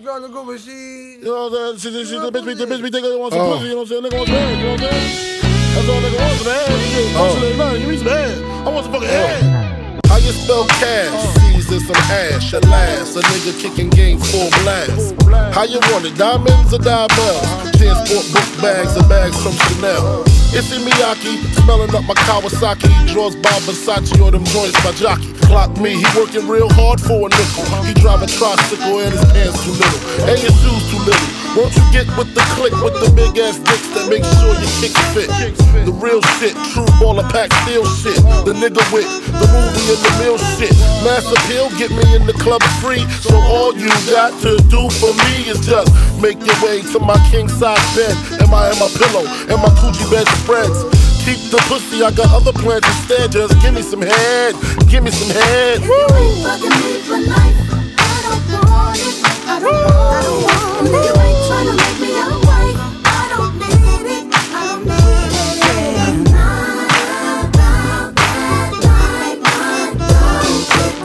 trying to go, but she. You know what I'm saying? The bitch be thinking they want some pussy, you know what I'm saying? Nigga wants some ass, you know what I'm saying? That's all nigga wants, some ass. Give me some ass. I want some fucking ass. How you spell cash? C's and some ash, a last. A nigga kicking game full blast. How you want it? Diamonds or diamonds? Transport book bags and bags from Chanel. Issey Miyake, smelling up my Kawasaki. Draws by Versace or them joints by Jockey. Clock me, he working real hard for a nickel. He drive a tricycle and his pants too little. And his shoes too little. Won't you get with the click with the big ass dicks that make sure your kicks fit? The real shit, true baller pack steel shit. The nigga with the movie and the meal shit. Mass appeal, get me in the club free. So all you got to do for me is just make your way to my king size bed. And my pillow and my Gucci bed spreads. Keep the pussy, I got other plans instead. Just give me some head, give me some head. If you ain't fucking me for life, I don't want it. I don't want it. And if you ain't trying to make me a wife, I don't need it. I don't need it. I'm not about that life. I don't get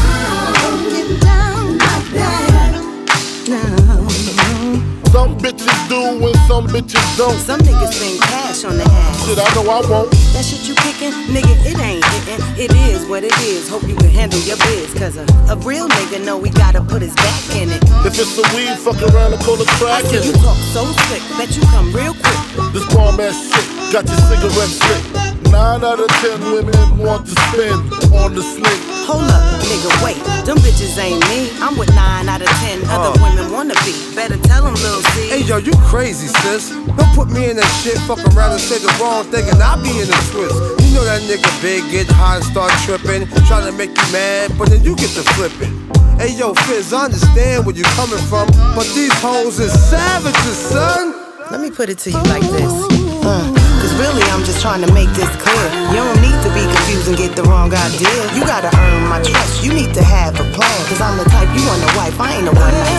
down like that. No. Some bitches do and some bitches don't. Some niggas spend cash on the ass. Shit, I know I won't. That shit you kickin', nigga, it ain't hittin'. It is what it is. Hope you can handle your biz. Cause a real nigga know we gotta put his back in it. If it's a weed, fuck around and pull a I crack see in you it. talk so slick, bet you come real quick. This bomb ass shit got your cigarette slick. 9 out of 10 women want to spin on the slick. Hold up, nigga, wait. Them bitches ain't me. I'm with 9 out of 10 other women wanna be. Better tell them, Lil C. Hey, yo, you crazy, sis. Don't put me in that shit, fuck around and say the wrong thing, and I'll be in a twist. You know that nigga big, get high and start tripping, trying to make you mad, but then you get to flipping. Hey, yo, Fizz, I understand where you coming from, but these hoes is savages, son. Let me put it to you like this. Cause really I'm just trying to make this clear. You don't need to be confused and get the wrong idea. You gotta earn my trust, you need to have a plan. Cause I'm the type you want a wife, I ain't a one night